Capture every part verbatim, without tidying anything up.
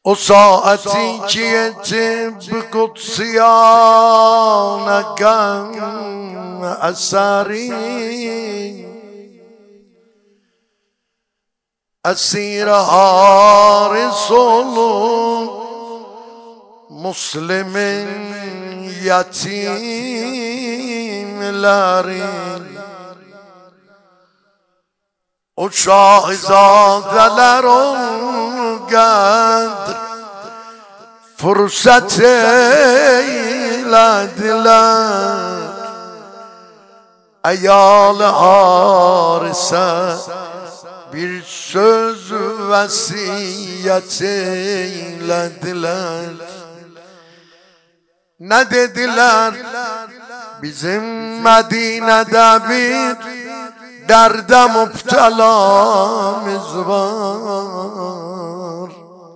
O saati ki yetib kutsiyana kan eseri esir haris olur Müslümin yetimleri o şahzadeler on kadar fırsat eylediler Eyal harise bir söz vesiyet eylediler Ne dediler? Bizim Medine'de bir derde müptelamız var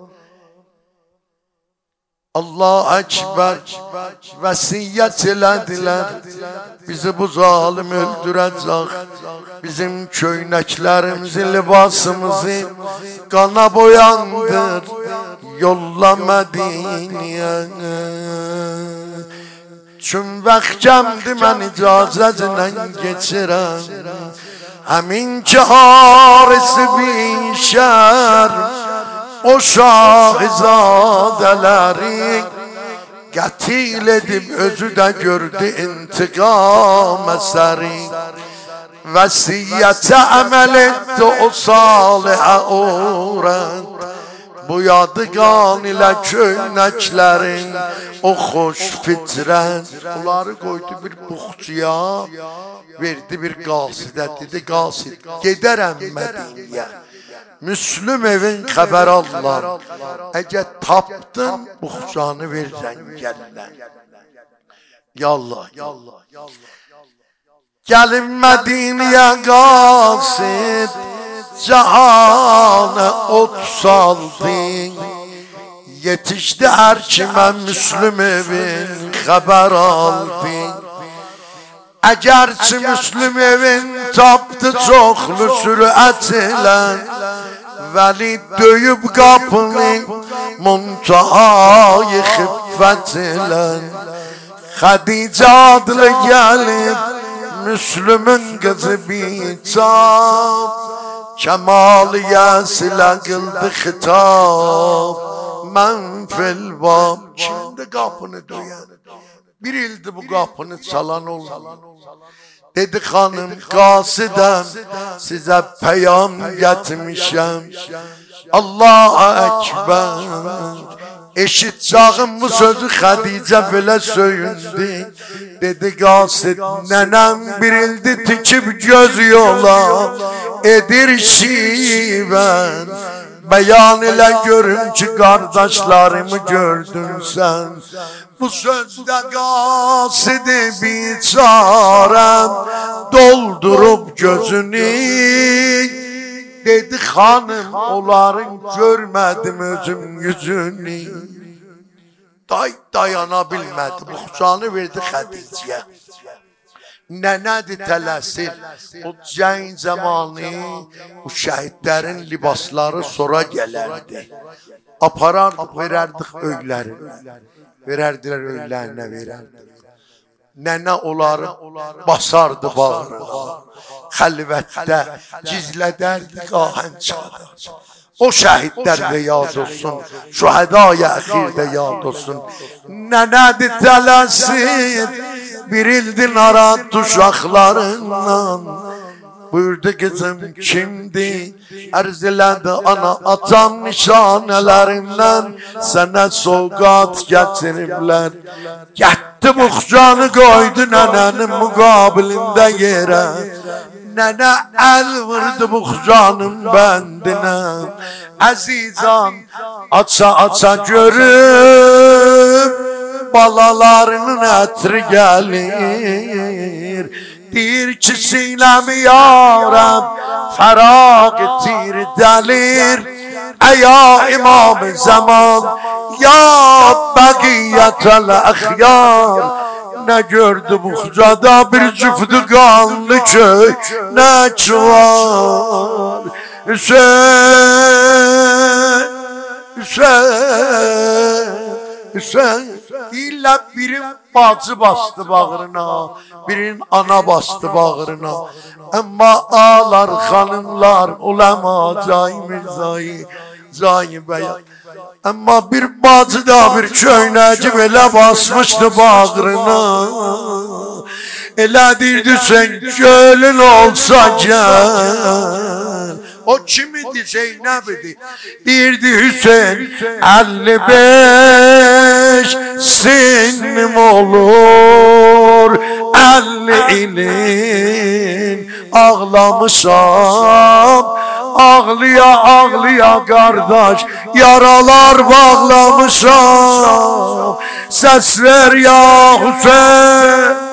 Allah ekber vesiyet elediler bizi bu zalim öldürecek bizim köyneklerimizi libasımızı kana boyandır yolla Medine'ye Çün vaktimdi mən icazətlə geçirəm Həmin ki harisi bir şər O şahizadələri Qətil edib özü də gördü intiqam əsəri Vəsiyyətə əməl etdi o salihə uğrət Bu yadigan ilə köynəklərin o xoş fitrət Onları qoydu bir buxçuya Verdi bir qasidə Dedi qasid gedərəm Mədiniyə Müslüm evin xəbər allar Əgər tapdın buxçanı verirən gəllər Yallah Gəlin Mədiniyə qasid Cahana ot saldın Yetişdi her kime Müslüm evin xəbər aldın Əgərçi Müslüm evin tapdı çoxlu sürət ilə Vəli döyüb qapını muntahayı xiffət ilə Xədicə adlı gəlib Müslümün qızı biçab Kemaliyəsilə qıldı xitab Mən filbab Kimdi qapını döyen Bir ildi bu qapını çalan oldu Dedi xanım qasidəm Sizə peyam gətirmişəm Allahu Ekber Eşitcağım bu sözü Xədicə belə söyündü Dedi qasid nənəm bir ildi tikib göz yola Edir şivən Beyan ile görün ki kardeşlerimi gördün sen Bu sözde qasidi biçarəm Doldurup gözünü Dedi hanım onların görmedim özüm yüzünü Day dayanabilmədi buxçanı verdi Xədicəyə Nənədir tələsir O cəng zamanı O şəhidlərin libasları sonra gələrdi Aparardıq verərdik öylərini Verərdilər öylərinə verərdik Nənə onları basardı bağrına Xəlvətdə gizlədərdi qahən çadır O şəhidlər də yad olsun Şühədaya əxirdə yad olsun Nənədir tələsir Bir ildir narat uşaqlarından Buyurdu kızım kimdi Ərz elədi ana atam nişanələrindən Sənə sovqat gətiriblər Gətdi buxcanı qoydu nənənin müqabilində yerə Nənə əl vurdu buxcanın bəndinə Əzizan aça aça görüb Balalarının ətri gəlir Deyir ki sinəmi yarəm Fəraq tir dəlir Əya imam zaman Ya bəqiyyətəl əxyar Nə gördü buxcada bir cüftü qanlı kök Nə çuvar Hüseyin Hüseyin, Hüseyin. Deyirlər birin bacı bastı bağrına, birin ana bastı bağrına. Ama ağlar hanımlar, ulema, cay mirzayı, cay beyan. Ama bir bacı da bir köyneci belə basmışdı bağrına. Elə dirdi sen gölün olsa gel. O kimidi Zeynep'idi? Dirdi Hüseyin elli beş sinim olur, elli ilin ağlamışam, ağlıya ağlıya kardeş yaralar bağlamışam. Ses ver ya Hüseyin.